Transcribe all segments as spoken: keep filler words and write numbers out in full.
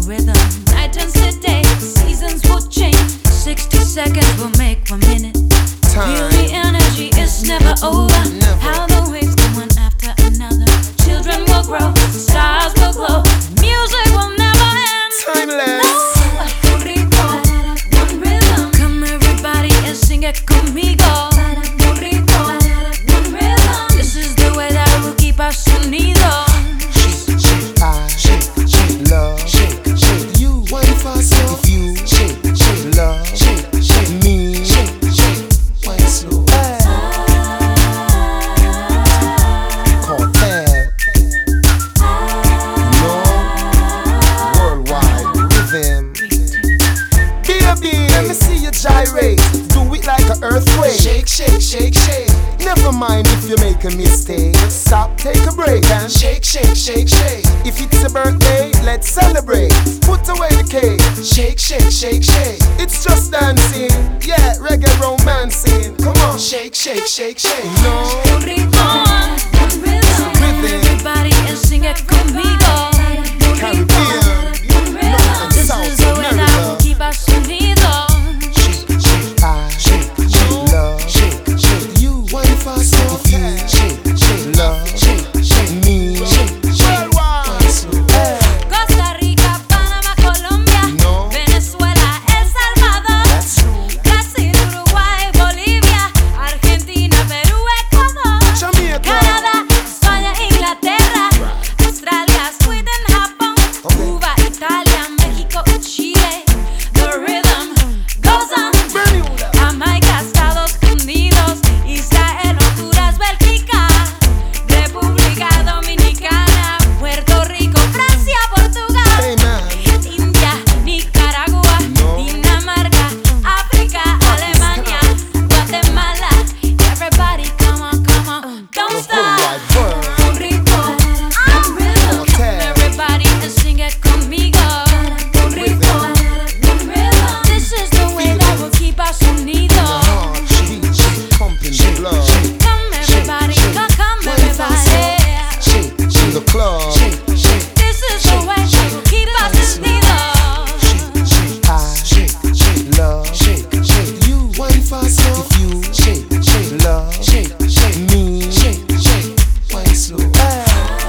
rhythm. Night turns to day, seasons will change. Sixty seconds will make one minute. Feel the energy, it's never over. Never. How the waves go one after another. Children will grow, stars will glow. Music will never end. Timeless. No. Un ritmo, one rhythm. Come everybody and sing it conmigo. Un ritmo, one rhythm. This is the way that we'll keep our sonido. Shake, shake, I shake, shake, love, shake, shake. You wine fast, if you shake, shake, love, shake, shake, me, shake, shake, wine slow. Hey. Cartel, no worldwide rhythm. Baby, let me see you gyrate. Do it like an earthquake. Shake, shake, shake, shake. Never mind if you make a mistake. Stop, take a break and shake, shake, shake, shake. If it's a birthday, let's celebrate. Put away the cake. Shake, shake, shake, shake. It's just dancing. Yeah, reggae romancing. Come on, shake, shake, shake, shake. No Un ritmo, one rhythm. Come everybody and sing it conmigo. Un Caribbean, ritmo, one rhythm. This is the way that we'll keep our sonido. shake, shake, I shake, shake, love, shake, shake. You wine fast, if you shake, shake, love, shake, shake, me, shake, shake, wine slow. Hey. Costa Rica, Panamá, Colombia, No. Venezuela, El Salvador, That's true. Brasil, Uruguay, Bolivia, Argentina, Perú, Ecuador, Jamaica. Canadá, España, Inglaterra, Australia, Sweden, Japón, Okay. Cuba, Italia, México, Chile. The rhythm goes on. Bermuda. Jamaica, Estados Unidos, Israel, Honduras, Bélgica, República Dominicana, Puerto Rico, Francia, Portugal, Hey man. India, Nicaragua, No. Dinamarca, África, Alemania, Guatemala. Everybody, come on, come on, don't The whole stop. wide world. Un ritmo, un rhythm. Hotel. Everybody and sing it conmigo. Un ritmo, un rhythm. This is the way that we'll keep our sonido. Heart, shake, shake, pumping the blood. Come everybody, shake, come, come everybody. Shake, shake, the club. Shake, shake, This is the way that we'll keep our sonido. shake, shake, I shake, shake, love, shake, shake. You wine fast, if you shake, shake, love, shake, shake, me, shake, shake, wine slow. Hey.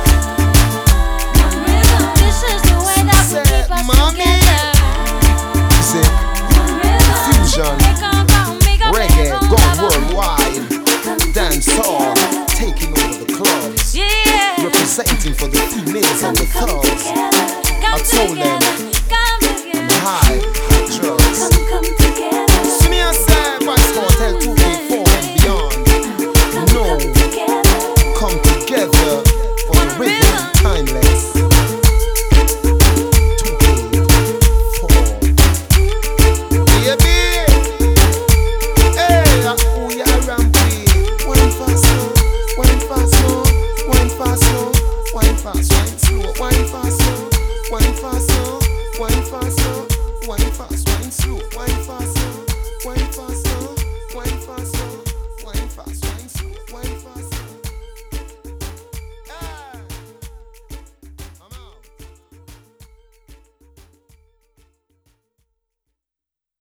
One rhythm. This is the way that we'll keep us Mommy. together. Music, One rhythm. fusion, Hey, come conmigo, reggae, vamos, gone vamos. worldwide. Dance hall, taking over the clubs. Yeah. Representing for the females and the Come thugs. together, come I told them, together, come together. High, high drugs. Come, come together. See me outside, Vice Cartel two K four and beyond. No, Come together. come together for the rhythm timeless. two K four. Baby, hey, oh yeah, rampy. Wine fast, slow, wine fast, slow, wine fast, slow, wine fast, wine slow, wine fast, slow, wine fast, slow, wine fast, slow, wine fast, wine slow, wine fast, slow, wine fast.